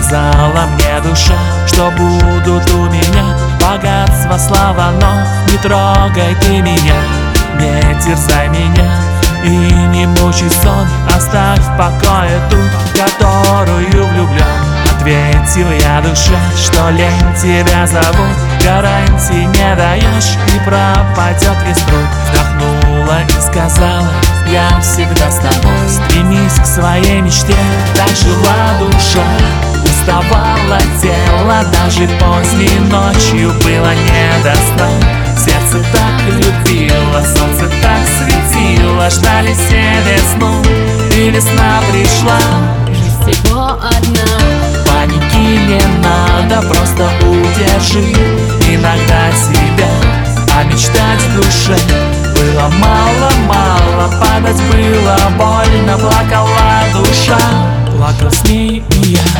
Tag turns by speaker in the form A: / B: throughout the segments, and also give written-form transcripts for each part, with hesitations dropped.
A: сказала мне душа, что будут у меня богатство, слава, но не трогай ты меня, не терзай меня и не мучай сон. Оставь в покое ту, которую влюблен. Ответил я душе, что лень тебя зовут, гарантии не даешь и пропадет весь труд. Вздохнула и сказала: я всегда с тобой. Стремись к своей мечте, так жила душа. Уставало тело, даже поздней ночью было не до сна. Сердце так любило, солнце так светило, ждали все весну, и весна пришла.
B: Жизнь всего одна,
A: Паники не надо, просто удержи иногда себя. А мечтать в душе было мало-мало, падать было больно, плакала душа, плакал с ней и я.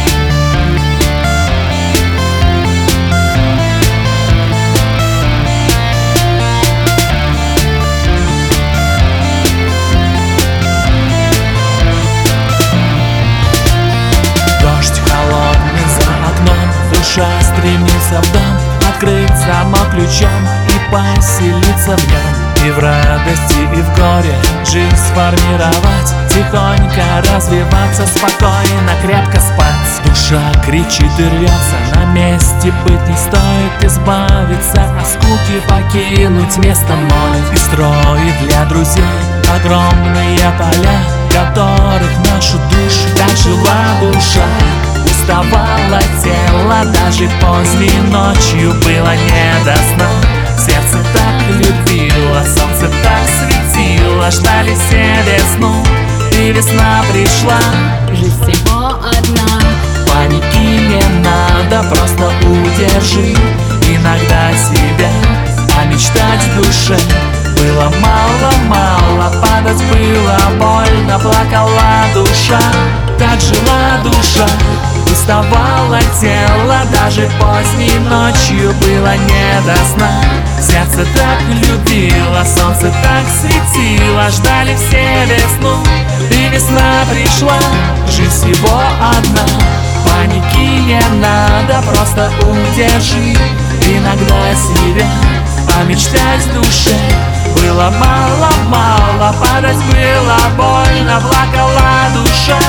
A: Душа стремится в дом, открыть замок ключом и поселиться в нем. И в радости, и в горе жизнь сформировать, тихонько развиваться, спокойно, крепко спать. Душа кричит и рвется, на месте быть не стоит, избавиться от скуки, покинуть место море. И строит для друзей огромные поля, которых нашу душу так жила душа. Уставало тело, даже поздней ночью было не до сна. Сердце так любило, солнце так светило, ждали все весну, и весна пришла.
B: жизнь всего одна,
A: Паники не надо, просто удержи иногда себя. А мечтать в душе было мало-мало, падать было больно, плакала душа, так жила душа. Уставало тело, даже поздней ночью было не до сна. Сердце так любило, солнце так светило, ждали все весну, и весна пришла. Жизнь всего одна, паники не надо, просто удержи иногда себя. А мечтать в душе было мало-мало, падать было больно, плакала душа.